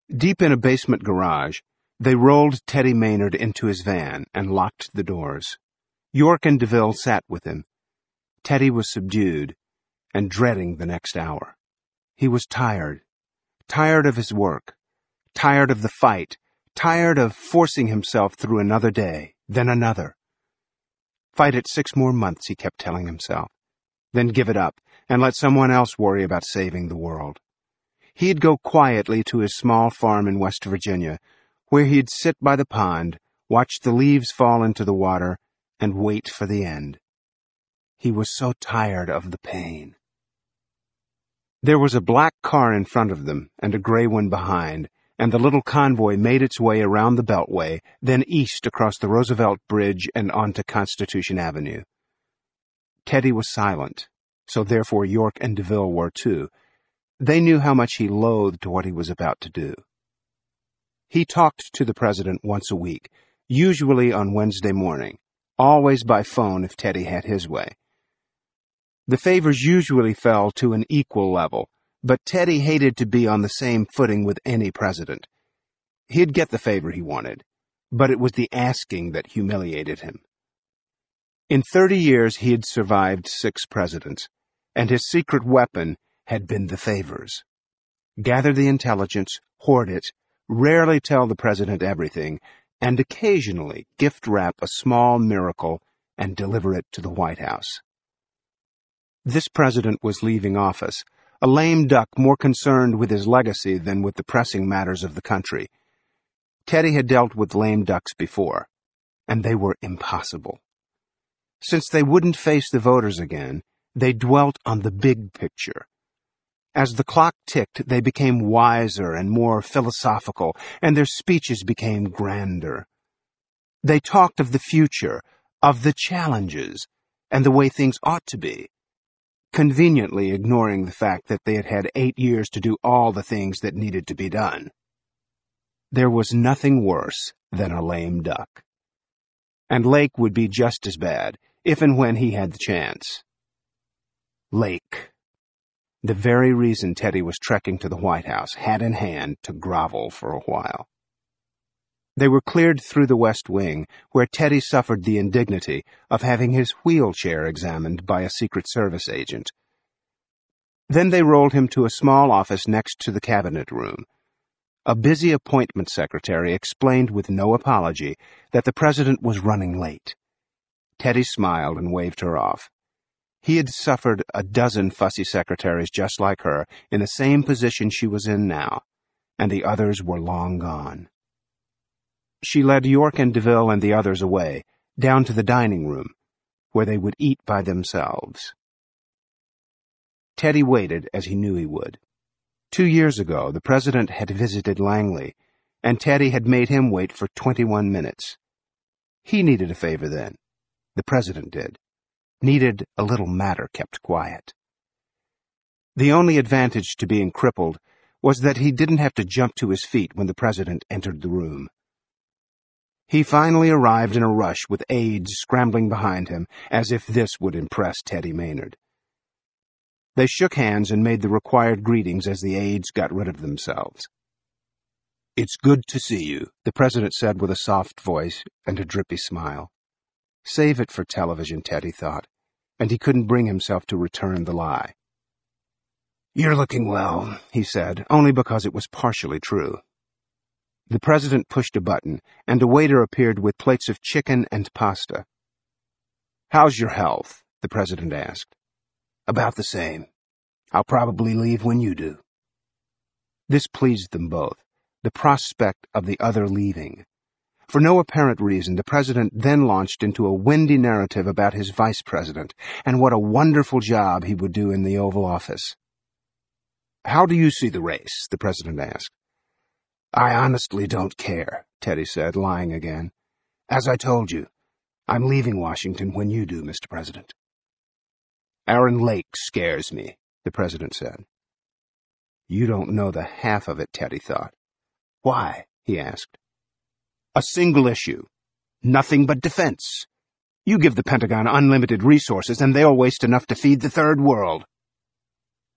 Deep in a basement garage, they rolled Teddy Maynard into his van and locked the doors. York and DeVille sat with him. Teddy was subdued and dreading the next hour. He was tired of his work, tired of the fight, tired of forcing himself through another day, then another. Fight it 6 more months, he kept telling himself. Then give it up and let someone else worry about saving the world. He'd go quietly to his small farm in West Virginia, where he'd sit by the pond, watch the leaves fall into the water, and wait for the end. He was so tired of the pain. There was a black car in front of them and a gray one behind, and the little convoy made its way around the Beltway, then east across the Roosevelt Bridge and onto Constitution Avenue. Teddy was silent, so therefore York and DeVille were too. They knew how much he loathed what he was about to do. He talked to the president once a week, usually on Wednesday morning, always by phone if Teddy had his way. The favors usually fell to an equal level, but Teddy hated to be on the same footing with any president. He'd get the favor he wanted, but it was the asking that humiliated him. In 30 years he had survived 6 presidents, and his secret weapon had been the favors. Gather the intelligence, hoard it, rarely tell the president everything, and occasionally gift-wrap a small miracle and deliver it to the White House. This president was leaving office, a lame duck more concerned with his legacy than with the pressing matters of the country. Teddy had dealt with lame ducks before, and they were impossible. Since they wouldn't face the voters again, they dwelt on the big picture. As the clock ticked, they became wiser and more philosophical, and their speeches became grander. They talked of the future, of the challenges, and the way things ought to be, conveniently ignoring the fact that they had had 8 years to do all the things that needed to be done. There was nothing worse than a lame duck. And Lake would be just as bad, if and when he had the chance. Lake. The very reason Teddy was trekking to the White House, hat in hand, to grovel for a while. They were cleared through the West Wing, where Teddy suffered the indignity of having his wheelchair examined by a Secret Service agent. Then they rolled him to a small office next to the cabinet room. A busy appointment secretary explained with no apology that the president was running late. Teddy smiled and waved her off. He had suffered a dozen fussy secretaries just like her in the same position she was in now, and the others were long gone. She led York and DeVille and the others away, down to the dining room, where they would eat by themselves. Teddy waited as he knew he would. 2 years ago, the president had visited Langley, and Teddy had made him wait for 21 minutes. He needed a favor then. The president did. Needed a little matter kept quiet. The only advantage to being crippled was that he didn't have to jump to his feet when the president entered the room. He finally arrived in a rush with aides scrambling behind him, as if this would impress Teddy Maynard. They shook hands and made the required greetings as the aides got rid of themselves. "It's good to see you," the president said with a soft voice and a drippy smile. Save it for television, Teddy thought, and he couldn't bring himself to return the lie. "You're looking well," he said, only because it was partially true. The president pushed a button, and a waiter appeared with plates of chicken and pasta. "How's your health?" the president asked. "About the same. I'll probably leave when you do." This pleased them both, the prospect of the other leaving. For no apparent reason, the president then launched into a windy narrative about his vice president and what a wonderful job he would do in the Oval Office. "How do you see the race?" the president asked. "I honestly don't care," Teddy said, lying again. "As I told you, I'm leaving Washington when you do, Mr. President." "Aaron Lake scares me," the president said. "You don't know the half of it," Teddy thought. "Why?" he asked. "A single issue. Nothing but defense. You give the Pentagon unlimited resources, and they'll waste enough to feed the Third World.